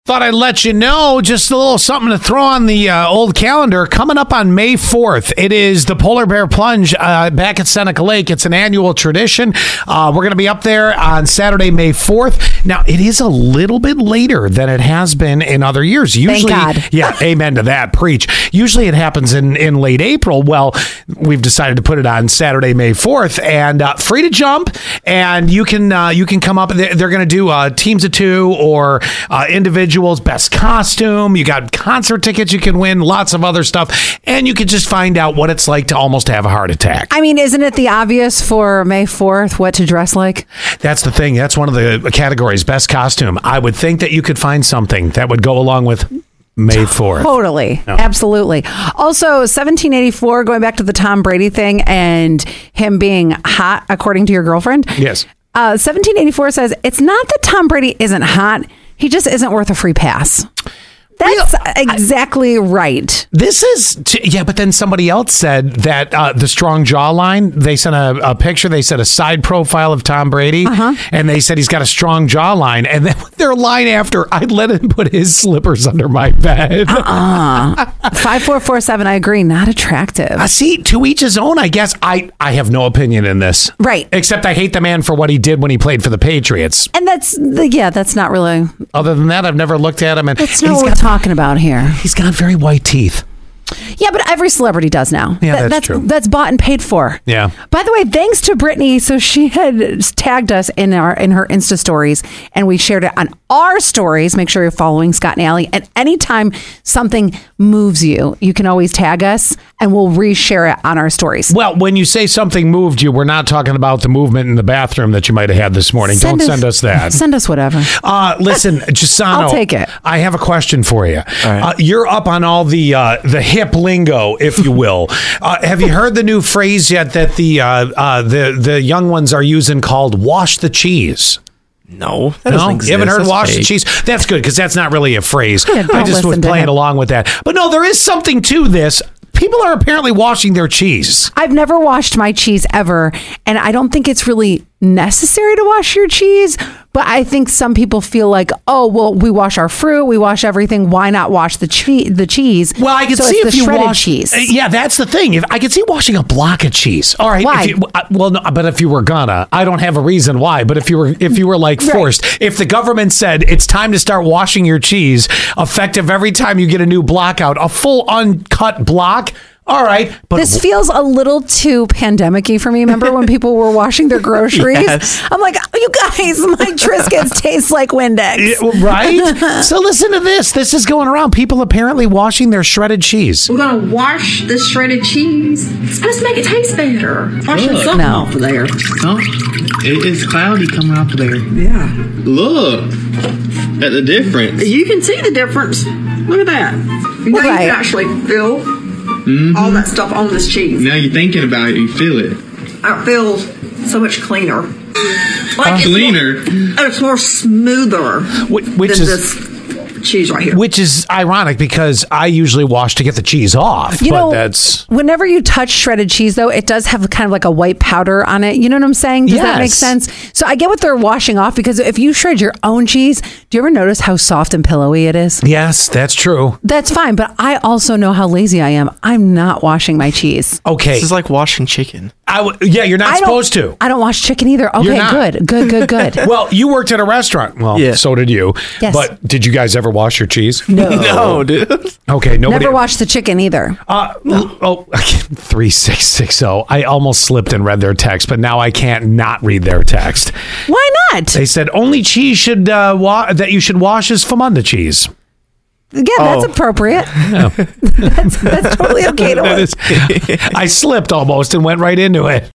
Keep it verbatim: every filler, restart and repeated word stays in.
Thought I'd let you know, just a little something to throw on the uh, old calendar. Coming up on May fourth, it is the Polar Bear Plunge uh, back at Seneca Lake. It's an annual tradition. Uh, we're going to be up there on Saturday, May fourth. Now, it is a little bit later than it has been in other years. Usually, Thank God. Yeah, amen to that. Preach. Usually it happens in, in late April. Well, we've decided to put it on Saturday, May fourth, and uh, free to jump. And you can uh, you can come up. They're, they're going to do uh, teams of two or uh, individuals. Best costume. You got concert tickets you can win. Lots of other stuff. And you can just find out what it's like to almost have a heart attack. I mean, isn't it the obvious for May fourth what to dress like? That's the thing. That's one of the categories. Best costume. I would think that you could find something that would go along with May fourth. Totally. No. Absolutely. Also, seventeen eighty-four, going back to the Tom Brady thing and him being hot, according to your girlfriend. Yes. Uh, seventeen eighty-four says, it's not that Tom Brady isn't hot. He just isn't worth a free pass. That's exactly right. This is, t- yeah, but then somebody else said that uh, the strong jawline, they sent a, a picture, they said a side profile of Tom Brady, uh-huh. and they said he's got a strong jawline. And then their line after, I'd let him put his slippers under my bed. Uh-uh. five four four seven, I agree, not attractive. I see, to each his own, I guess. I, I have no opinion in this. Right. Except I hate the man for what he did when he played for the Patriots. And that's, yeah, that's not really... Other than that, I've never looked at him. And That's and not he's what we're got, talking about here. He's got very white teeth. Yeah, but every celebrity does now. Yeah, That- that's that's true. That's bought and paid for. Yeah. By the way, thanks to Brittany. So she had tagged us in our in her Insta stories, and we shared it on our stories. Make sure you're following Scott and Allie. And anytime something moves you, you can always tag us, and we'll reshare it on our stories. Well, when you say something moved you, we're not talking about the movement in the bathroom that you might have had this morning. Send Don't us- send us that. Send us whatever. Uh, listen, Gisano, I'll take it. I have a question for you. right. Uh, you're up on all the uh, the hip lingo, if you will. Uh, have you heard the new phrase yet that the uh, uh, the the young ones are using called "wash the cheese"? No, that No, doesn't exist. you haven't heard That's "wash the fake. cheese"? That's good because that's not really a phrase. Yeah, don't I just was listen to playing him. along with that. But no, there is something to this. People are apparently washing their cheese. I've never washed my cheese ever, and I don't think it's really necessary to wash your cheese. But I think some people feel like, oh, well, we wash our fruit, we wash everything. Why not wash the cheese? The cheese. Well, I can so see it's if the you shredded wash cheese. Uh, Yeah, that's the thing. If I could see washing a block of cheese. All right. Why? If you, uh, well, no, but if you were gonna, I don't have a reason why. But if you were, if you were like Right. forced, if the government said it's time to start washing your cheese, effective every time you get a new block out, a full uncut block. All right, but This feels a little too pandemic-y for me. Remember when people were washing their groceries? Yes. I'm like, oh, you guys, my Triscuits taste like Windex. Yeah, right? So listen to this. This is going around. People apparently washing their shredded cheese. We're gonna wash the shredded cheese. It's supposed to make it taste better. Washing Look. something No. off of there. Oh, it, it's cloudy coming off of there. Yeah. Look at the difference. You can see the difference. Look at that. Now Right. you can actually feel all that stuff on this cheese. Now you're thinking about it, you feel it. It feels so much cleaner. Like it's Cleaner. More, and it's more smoother Which, which than is this cheese right here. which is ironic because I usually wash to get the cheese off. You but know, that's whenever you touch shredded cheese, though, it does have kind of like a white powder on it. You know what I'm saying? Does that make Yes. sense? So I get what they're washing off, because if you shred your own cheese, do you ever notice how soft and pillowy it is? yes, that's true. That's fine, but I also know how lazy I am. I'm not washing my cheese. Okay, This is like washing chicken. I w- yeah, you're not I don't- supposed to. I don't wash chicken either. Okay, not. good, good, good, good. Well, you worked at a restaurant. Well, Yeah. so did you. Yes. But did you guys ever wash your cheese? No, No, dude. Okay, nobody. never washed the chicken either. Uh, oh, three six six zero. I almost slipped and read their text, but now I can't not read their text. Why not? They said only cheese should uh, wa- that you should wash is Famunda cheese. Yeah, that's Oh. appropriate. that's, that's totally okay to That wash. is- I slipped almost and went right into it.